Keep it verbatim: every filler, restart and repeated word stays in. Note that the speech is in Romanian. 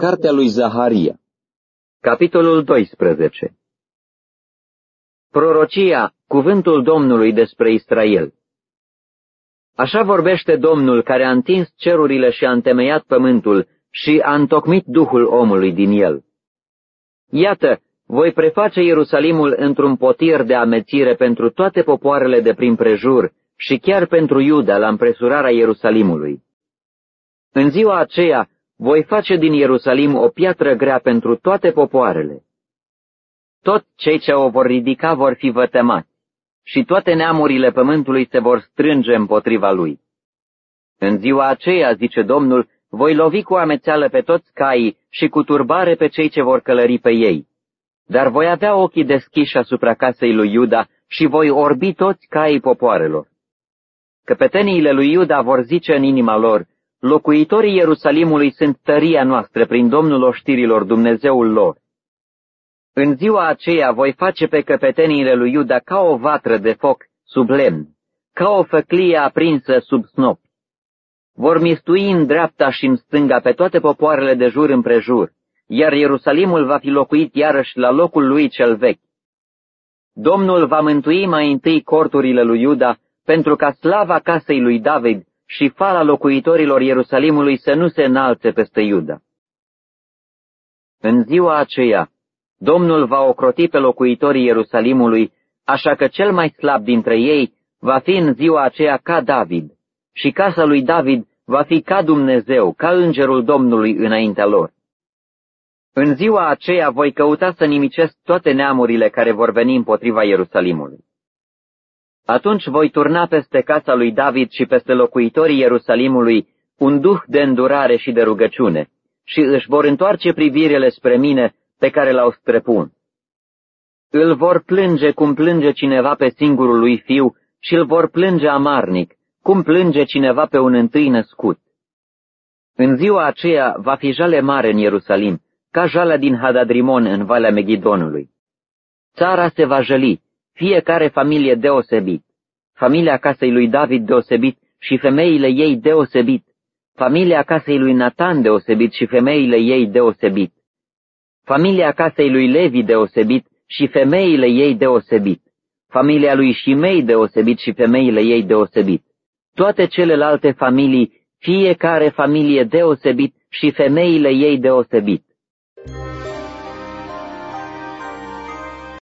Cartea lui Zaharia. Capitolul doisprezece. Prorocia, cuvântul Domnului despre Israel. Așa vorbește Domnul, care a întins cerurile și a întemeiat pământul și a întocmit Duhul omului din el. Iată, voi preface Ierusalimul într-un potir de amețire pentru toate popoarele de prin prejur și chiar pentru Iuda la împresurarea Ierusalimului. În ziua aceea voi face din Ierusalim o piatră grea pentru toate popoarele. Toți cei ce o vor ridica vor fi vătămați și toate neamurile pământului se vor strânge împotriva lui. În ziua aceea, zice Domnul, voi lovi cu amețeală pe toți caii și cu turbare pe cei ce vor călări pe ei. Dar voi avea ochii deschiși asupra casei lui Iuda și voi orbi toți caii popoarelor. Căpeteniile lui Iuda vor zice în inima lor, locuitorii Ierusalimului sunt tăria noastră prin Domnul oștirilor, Dumnezeul lor. În ziua aceea voi face pe căpeteniile lui Iuda ca o vatră de foc sub lemn, ca o făclie aprinsă sub snop. Vor mistui în dreapta și în stânga pe toate popoarele de jur împrejur, iar Ierusalimul va fi locuit iarăși la locul lui cel vechi. Domnul va mântui mai întâi corturile lui Iuda, pentru ca slava casei lui David și fala locuitorilor Ierusalimului să nu se înalțe peste Iuda. În ziua aceea, Domnul va ocroti pe locuitorii Ierusalimului, așa că cel mai slab dintre ei va fi în ziua aceea ca David, și casa lui David va fi ca Dumnezeu, ca îngerul Domnului înaintea lor. În ziua aceea voi căuta să nimicesc toate neamurile care vor veni împotriva Ierusalimului. Atunci voi turna peste casa lui David și peste locuitorii Ierusalimului un duh de îndurare și de rugăciune, și își vor întoarce privirile spre mine pe care l-au străpuns. Îl vor plânge cum plânge cineva pe singurul lui fiu și îl vor plânge amarnic, cum plânge cineva pe un întâi născut. În ziua aceea va fi jale mare în Ierusalim, ca jalea din Hadadrimon în Valea Megidonului. Țara se va jăli, fiecare familie deosebit, familia casei lui David deosebit și femeile ei deosebit, familia casei lui Natan deosebit și femeile ei deosebit, familia casei lui Levi deosebit și femeile ei deosebit, familia lui Shimei deosebit și femeile ei deosebit, toate celelalte familii, fiecare familie deosebit și femeile ei deosebit.